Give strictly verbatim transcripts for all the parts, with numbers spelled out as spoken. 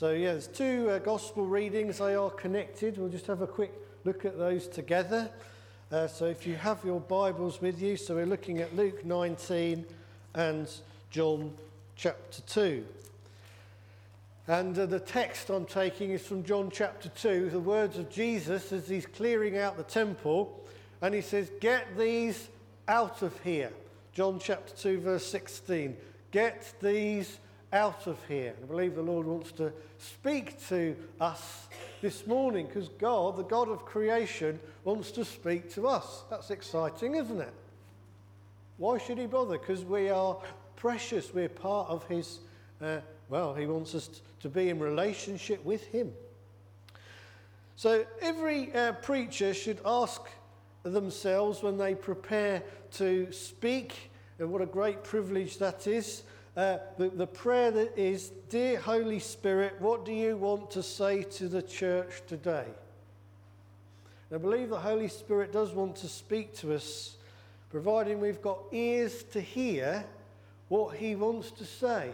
So yeah, there's two uh, gospel readings. They are connected. We'll just have a quick look at those together. Uh, so if you have your Bibles with you, so we're looking at Luke nineteen and John chapter two. And uh, the text I'm taking is from John chapter two, the words of Jesus as he's clearing out the temple. And he says, "Get these out of here." John chapter two, verse sixteen. Get these out of here. I believe the Lord wants to speak to us this morning because God, the God of creation, wants to speak to us. That's exciting, isn't it? Why should he bother? Because we are precious. We're part of his, uh, well, he wants us to be in relationship with him. So every uh, preacher should ask themselves when they prepare to speak, and what a great privilege that is, uh, the, the prayer that is, "Dear Holy Spirit, what do you want to say to the church today?" And I believe the Holy Spirit does want to speak to us, providing we've got ears to hear what he wants to say.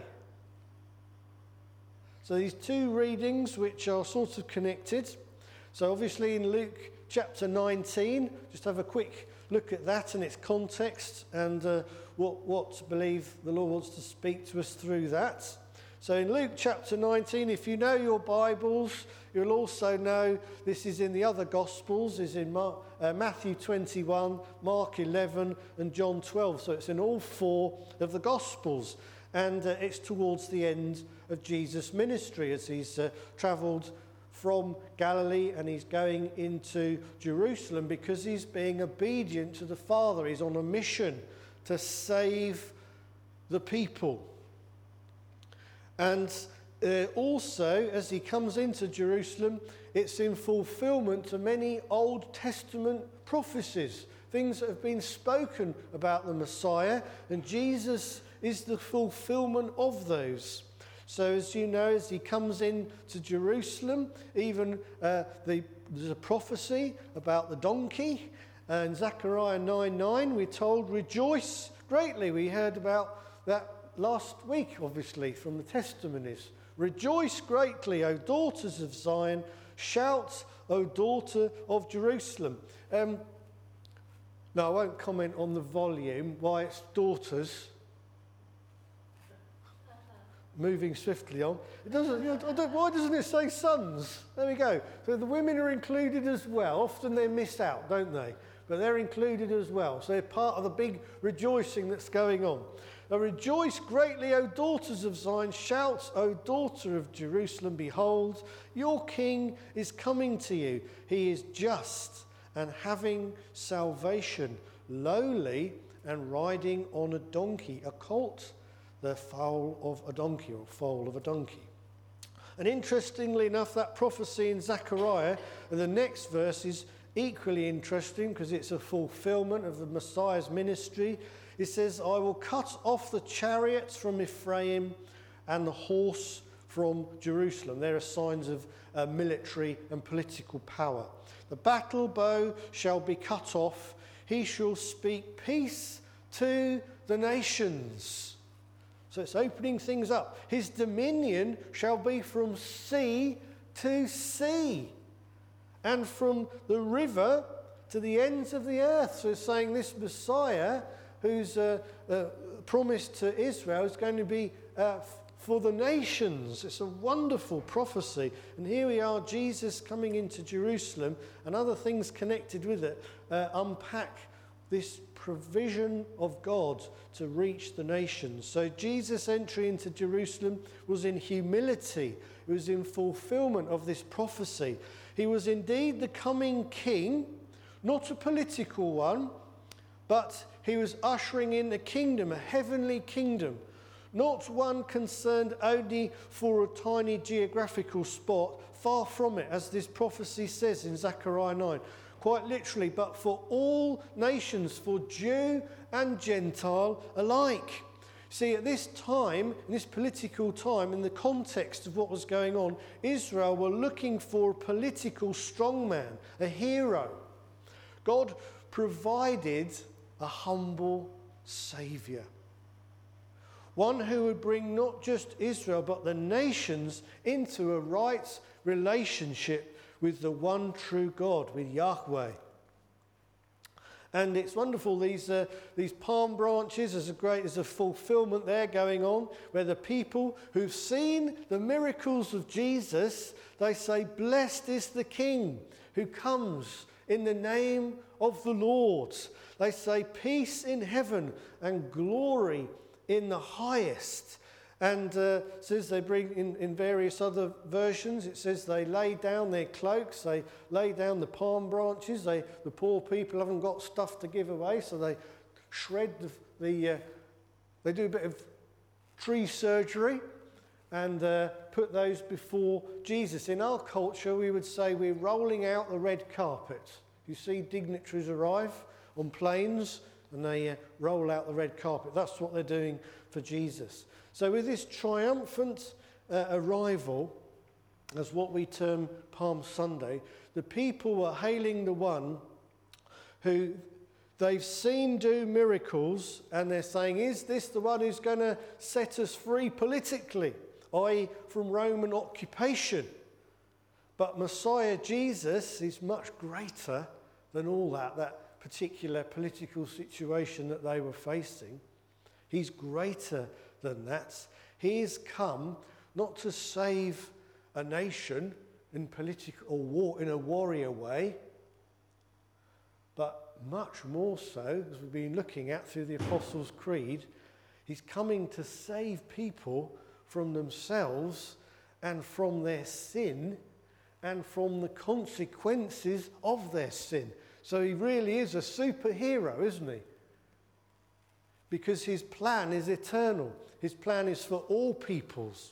So these two readings, which are sort of connected. So obviously in Luke chapter nineteen, just have a quick look at that and its context and uh, what, what I believe the Lord wants to speak to us through that. So in Luke chapter nineteen, if you know your Bibles, you'll also know this is in the other Gospels, is in Mar- uh, Matthew twenty-one, Mark eleven and John twelve. So it's in all four of the Gospels. And uh, it's towards the end of Jesus' ministry as he's uh, travelled from Galilee and he's going into Jerusalem because he's being obedient to the Father. He's on a mission to save the people. And uh, also, as he comes into Jerusalem, it's in fulfillment to many Old Testament prophecies, things that have been spoken about the Messiah, and Jesus is the fulfillment of those. So as you know, as he comes into Jerusalem, even uh, the, there's a prophecy about the donkey. Uh, in Zechariah nine nine, we're told, "Rejoice greatly." We heard about that last week, obviously, from the testimonies. "Rejoice greatly, O daughters of Zion. Shout, O daughter of Jerusalem." Um, now, I won't comment on the volume, why it's daughters. Moving swiftly on. It doesn't, you know, I don't, why doesn't it say sons? There we go. So the women are included as well. Often they're missed out, don't they? But they're included as well. So they're part of the big rejoicing that's going on. Now, "Rejoice greatly, O daughters of Zion. Shout, O daughter of Jerusalem. Behold, your king is coming to you. He is just and having salvation, lowly and riding on a donkey, a colt, the foal of a donkey, or foal of a donkey." And interestingly enough, that prophecy in Zechariah, and the next verse is equally interesting because it's a fulfillment of the Messiah's ministry. It says, "I will cut off the chariots from Ephraim and the horse from Jerusalem." There are signs of uh, military and political power. "The battle bow shall be cut off. He shall speak peace to the nations." So it's opening things up. "His dominion shall be from sea to sea, and from the river to the ends of the earth." So it's saying this Messiah, who's uh, uh, promised to Israel, is going to be uh, f- for the nations. It's a wonderful prophecy. And here we are, Jesus coming into Jerusalem, and other things connected with it uh, unpack this provision of God to reach the nations. So Jesus' entry into Jerusalem was in humility. It was in fulfillment of this prophecy. He was indeed the coming king, not a political one, but he was ushering in a kingdom, a heavenly kingdom, not one concerned only for a tiny geographical spot, far from it, as this prophecy says in Zechariah nine. Quite literally, but for all nations, for Jew and Gentile alike. See, at this time, in this political time, in the context of what was going on, Israel were looking for a political strongman, a hero. God provided a humble saviour. one who would bring not just Israel but the nations into a right relationship with the one true God, with Yahweh. And it's wonderful, these uh, these palm branches, there's a great, there's a fulfillment there going on, where the people who've seen the miracles of Jesus, they say, blessed is the King who comes in the name of the Lord. They say, peace in heaven and glory in the highest. And uh, it says they bring, in, in various other versions, it says they lay down their cloaks, they lay down the palm branches, they, the poor people haven't got stuff to give away, so they shred the, the uh, they do a bit of tree surgery and uh, put those before Jesus. In our culture, we would say we're rolling out the red carpet. You see dignitaries arrive on planes and they uh, roll out the red carpet. That's what they're doing for Jesus. So with this triumphant uh, arrival, as what we term Palm Sunday, the people were hailing the one who they've seen do miracles, and they're saying, is this the one who's going to set us free politically, that is from Roman occupation? But Messiah Jesus is much greater than all that, that particular political situation that they were facing. He's greater than that. He has come not to save a nation in political or war in a warrior way, but much more so, as we've been looking at through the Apostles' Creed, he's coming to save people from themselves and from their sin and from the consequences of their sin. So he really is a superhero, isn't he? Because his plan is eternal. His plan is for all peoples.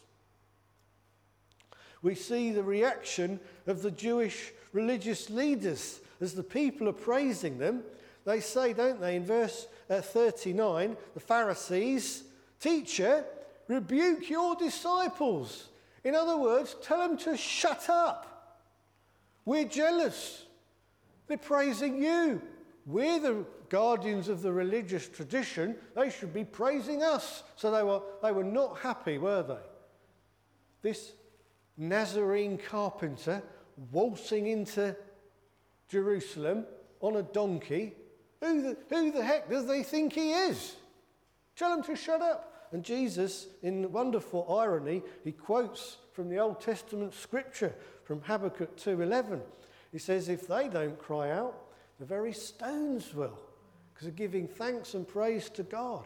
We see the reaction of the Jewish religious leaders as the people are praising them. They say, don't they, in verse uh, thirty-nine, the Pharisees, teacher, rebuke your disciples. In other words, tell them to shut up. We're jealous. They're praising you. We're the guardians of the religious tradition. They should be praising us. So they were, they were not happy, were they? This Nazarene carpenter waltzing into Jerusalem on a donkey. Who the, who the heck does they think he is? Tell him to shut up. And Jesus, in wonderful irony, he quotes from the Old Testament scripture, from Habakkuk two eleven. He says, if they don't cry out, the very stones will, because they're giving thanks and praise to God.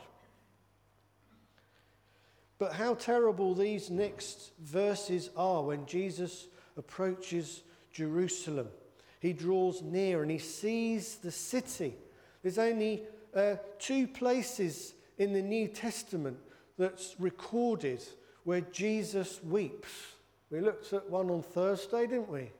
But how terrible these next verses are when Jesus approaches Jerusalem. He draws near and he sees the city. There's only uh, two places in the New Testament that's recorded where Jesus weeps. We looked at one on Thursday, didn't we?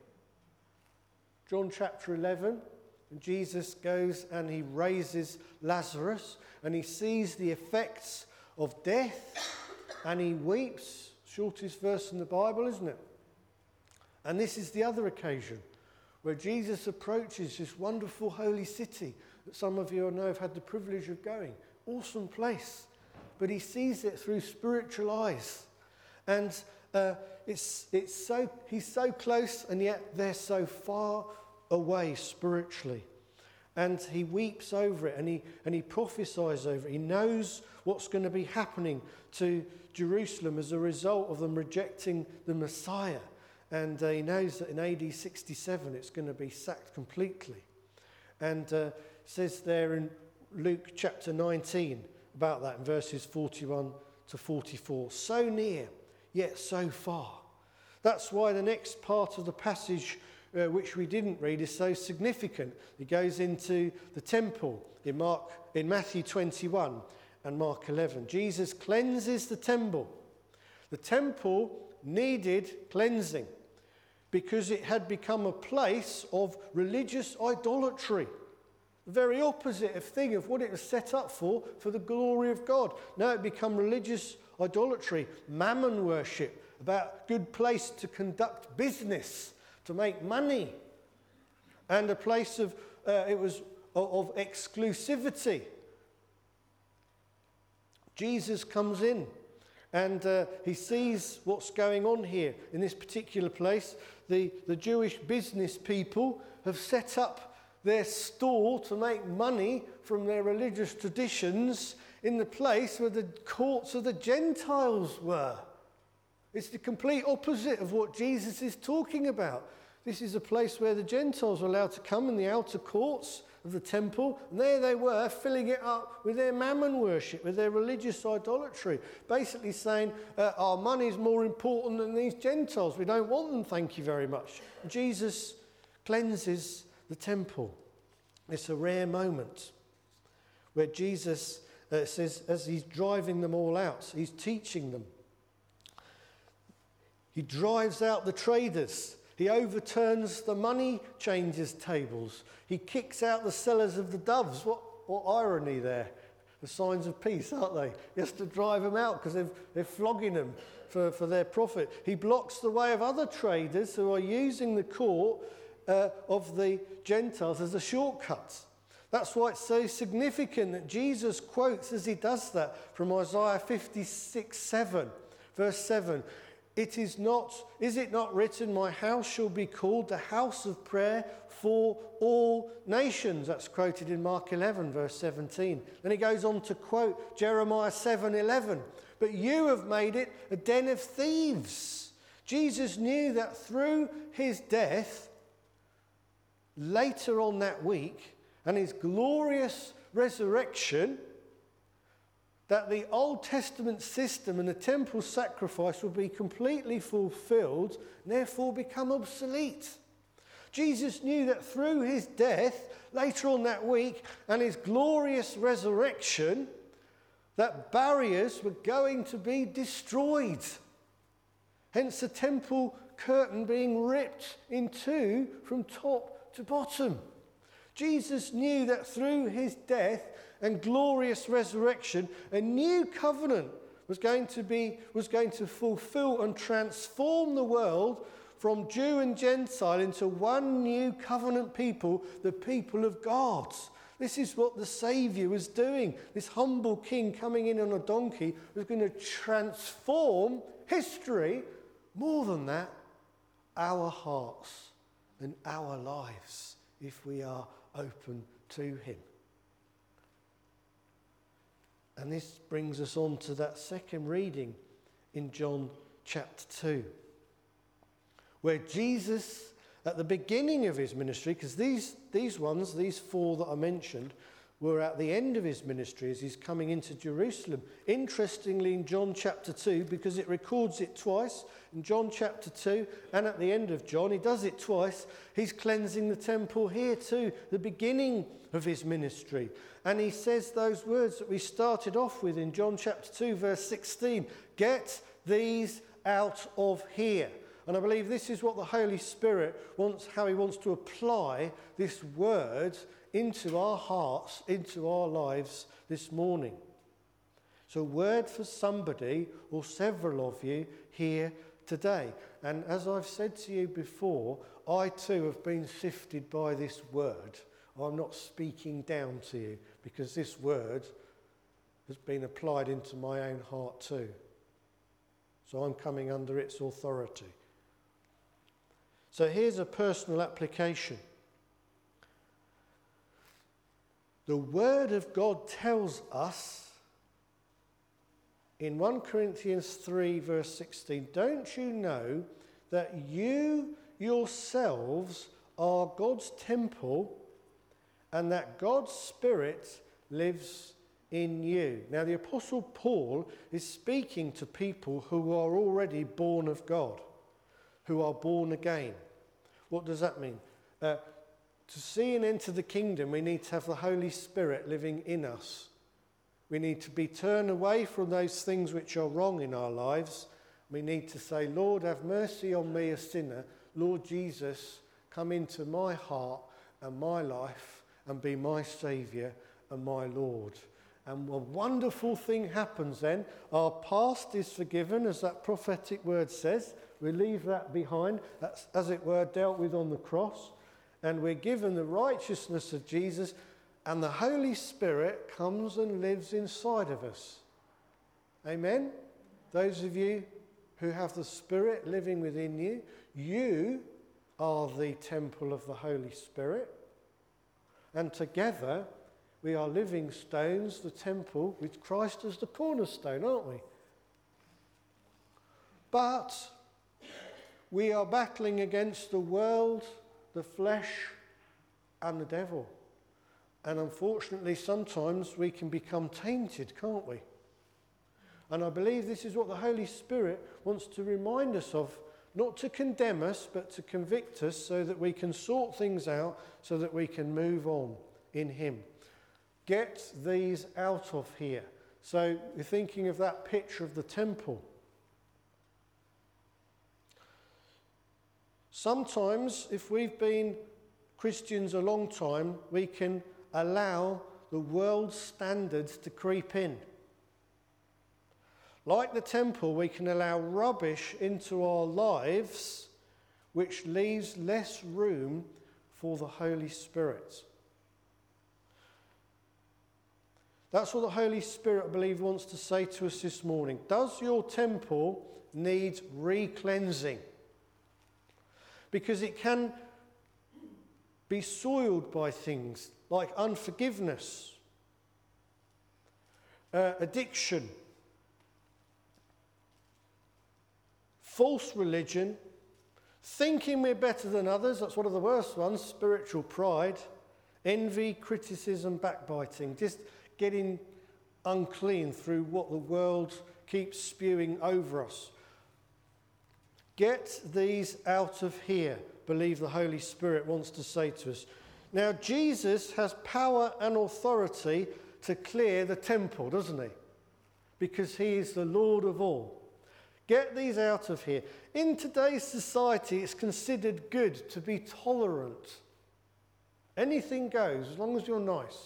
John chapter eleven. And Jesus goes and he raises Lazarus and he sees the effects of death and he weeps. Shortest verse in the Bible, isn't it? And this is the other occasion where Jesus approaches this wonderful holy city that some of you I know have had the privilege of going. Awesome place. But he sees it through spiritual eyes. And uh, it's, it's so, he's so close and yet they're so far away spiritually. And he weeps over it and he, and he prophesies over it. He knows what's going to be happening to Jerusalem as a result of them rejecting the Messiah. And uh, he knows that in A D sixty-seven it's going to be sacked completely. And uh, it says there in Luke chapter nineteen about that in verses forty-one to forty-four. So near, yet so far. That's why the next part of the passage Uh, which we didn't read, is so significant. It goes into the temple in Mark, in Matthew twenty-one and Mark eleven. Jesus cleanses the temple. The temple needed cleansing because it had become a place of religious idolatry. The very opposite of thing of what it was set up for, for the glory of God. Now it become religious idolatry, mammon worship, about good place to conduct business, to make money, and a place of uh, it was of, of exclusivity. Jesus comes in and uh, he sees what's going on here in this particular place. The, the Jewish business people have set up their store to make money from their religious traditions in the place where the courts of the Gentiles were. It's the complete opposite of what Jesus is talking about. This is a place where the Gentiles were allowed to come in the outer courts of the temple, and there they were filling it up with their mammon worship, with their religious idolatry, basically saying uh, our money is more important than these Gentiles. We don't want them, thank you very much. Jesus cleanses the temple. It's a rare moment where Jesus uh, says, as he's driving them all out, he's teaching them. He drives out the traders. He overturns the money changers' tables. He kicks out the sellers of the doves. What, what irony there. The signs of peace, aren't they? He has to drive them out because they're flogging them for, for their profit. He blocks the way of other traders who are using the court uh, of the Gentiles as a shortcut. That's why it's so significant that Jesus quotes, as he does that, from Isaiah fifty-six seven, verse seven. It is not, is it not written, my house shall be called the house of prayer for all nations? That's quoted in Mark eleven, verse seventeen. Then he goes on to quote Jeremiah seven eleven. But you have made it a den of thieves. Jesus knew that through his death, later on that week, and his glorious resurrection, that the Old Testament system and the temple sacrifice will be completely fulfilled and therefore become obsolete. Jesus knew that through his death, later on that week, and his glorious resurrection, that barriers were going to be destroyed. Hence the temple curtain being ripped in two from top to bottom. Jesus knew that through his death and glorious resurrection, a new covenant was going to be was going to fulfill and transform the world from Jew and Gentile into one new covenant people, the people of God. This is what the Saviour was doing. This humble king coming in on a donkey was going to transform history. More than that, our hearts and our lives, if we are open to him. And this brings us on to that second reading in John chapter two, where Jesus, at the beginning of his ministry, because these, these ones, these four that I mentioned, were at the end of his ministry as he's coming into Jerusalem. Interestingly, in John chapter two, because it records it twice, in John chapter two and at the end of John, he does it twice, he's cleansing the temple here too, the beginning of his ministry. And he says those words that we started off with in John chapter two, verse sixteen, get these out of here. And I believe this is what the Holy Spirit wants, how he wants to apply this word into our hearts, into our lives this morning. So a word for somebody or several of you here today. And as I've said to you before, I too have been sifted by this word. I'm not speaking down to you because this word has been applied into my own heart too. So I'm coming under its authority. So here's a personal application. The Word of God tells us in First Corinthians three, verse sixteen, don't you know that you yourselves are God's temple and that God's Spirit lives in you? Now, the Apostle Paul is speaking to people who are already born of God, who are born again. What does that mean? Uh, to see and enter the kingdom, we need to have the Holy Spirit living in us. We need to be turned away from those things which are wrong in our lives. We need to say, Lord, have mercy on me, a sinner. Lord Jesus, come into my heart and my life and be my Saviour and my Lord. And a wonderful thing happens then. Our past is forgiven, as that prophetic word says. We leave that behind. That's, as it were, dealt with on the cross. And we're given the righteousness of Jesus. And the Holy Spirit comes and lives inside of us. Amen? Those of you who have the Spirit living within you, you are the temple of the Holy Spirit. And together we are living stones, the temple, with Christ as the cornerstone, aren't we? But we are battling against the world, the flesh, and the devil. And unfortunately, sometimes we can become tainted, can't we? And I believe this is what the Holy Spirit wants to remind us of, not to condemn us, but to convict us so that we can sort things out, so that we can move on in Him. Get these out of here. So you're thinking of that picture of the temple. Sometimes, if we've been Christians a long time, we can allow the world's standards to creep in. Like the temple, we can allow rubbish into our lives, which leaves less room for the Holy Spirit. That's what the Holy Spirit, I believe, wants to say to us this morning. Does your temple need re-cleansing? Because it can be soiled by things like unforgiveness, uh, addiction, false religion, thinking we're better than others, that's one of the worst ones, spiritual pride, envy, criticism, backbiting, just getting unclean through what the world keeps spewing over us. Get these out of here, believe the Holy Spirit wants to say to us. Now, Jesus has power and authority to clear the temple, doesn't he? Because he is the Lord of all. Get these out of here. In today's society, it's considered good to be tolerant. Anything goes, as long as you're nice.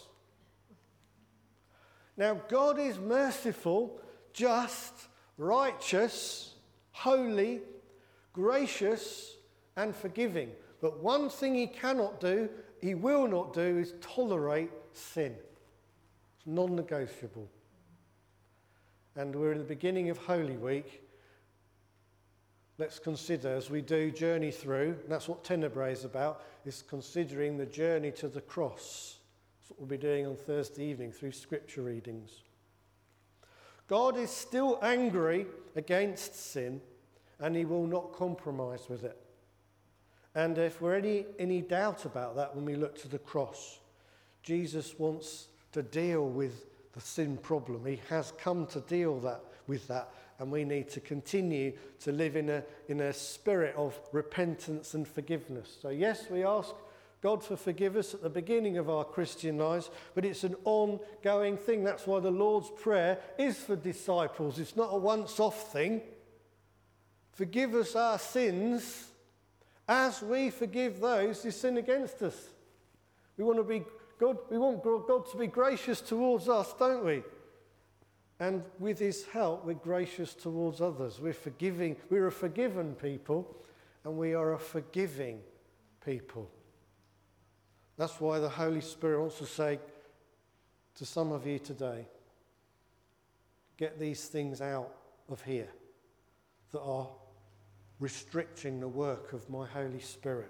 Now, God is merciful, just, righteous, holy, gracious, and forgiving. But one thing he cannot do, he will not do, is tolerate sin. It's non-negotiable. And we're in the beginning of Holy Week. Let's consider, as we do journey through, and that's what Tenebrae is about, is considering the journey to the cross. That's what we'll be doing on Thursday evening through scripture readings. God is still angry against sin, and he will not compromise with it. And if we're any, any doubt about that when we look to the cross, Jesus wants to deal with the sin problem. He has come to deal that with that, and we need to continue to live in a, in a spirit of repentance and forgiveness. So yes, we ask God for forgiveness at the beginning of our Christian lives, but it's an ongoing thing. That's why the Lord's Prayer is for disciples. It's not a once-off thing. Forgive us our sins as we forgive those who sin against us. We want to be God, we want God to be gracious towards us, don't we? And with his help, we're gracious towards others. We're forgiving, we're a forgiven people, and we are a forgiving people. That's why the Holy Spirit wants to say to some of you today, get these things out of here that are restricting the work of my Holy Spirit.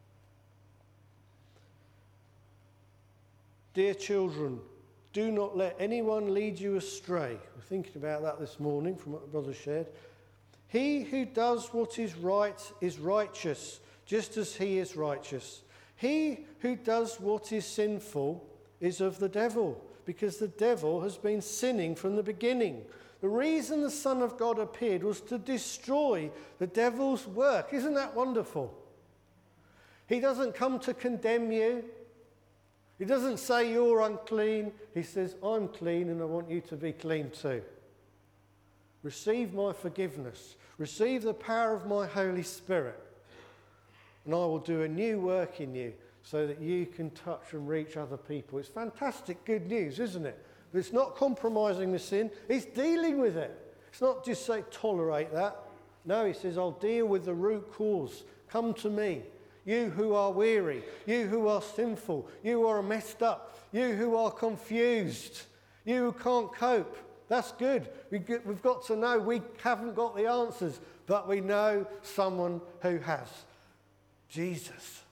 Dear children, do not let anyone lead you astray. We're thinking about that this morning from what the brother shared. He who does what is right is righteous, just as he is righteous. He who does what is sinful is of the devil, because the devil has been sinning from the beginning. The reason the Son of God appeared was to destroy the devil's work. Isn't that wonderful? He doesn't come to condemn you. He doesn't say you're unclean. He says, I'm clean and I want you to be clean too. Receive my forgiveness. Receive the power of my Holy Spirit. And I will do a new work in you so that you can touch and reach other people. It's fantastic good news, isn't it? But it's not compromising the sin. It's dealing with it. It's not just say, tolerate that. No, he says, I'll deal with the root cause. Come to me. You who are weary, you who are sinful, you who are messed up, you who are confused, you who can't cope. That's good. We get, we've got to know we haven't got the answers, but we know someone who has. Jesus.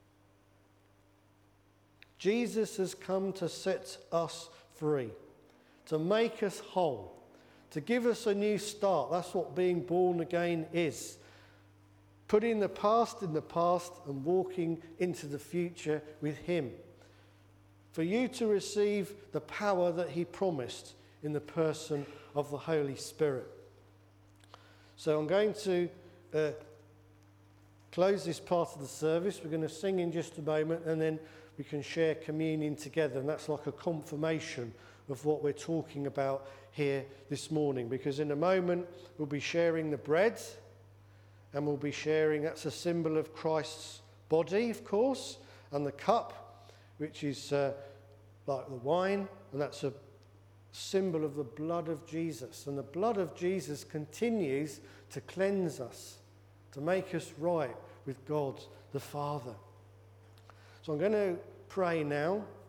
Jesus has come to set us free, to make us whole, to give us a new start. That's what being born again is. Putting the past in the past and walking into the future with him. For you to receive the power that he promised in the person of the Holy Spirit. So I'm going to uh, close this part of the service. We're going to sing in just a moment, and then we can share communion together. And that's like a confirmation of what we're talking about here this morning. Because in a moment, we'll be sharing the bread, and we'll be sharing, that's a symbol of Christ's body, of course, and the cup, which is uh, like the wine, and that's a symbol of the blood of Jesus. And the blood of Jesus continues to cleanse us, to make us right with God the Father. So I'm going to pray now.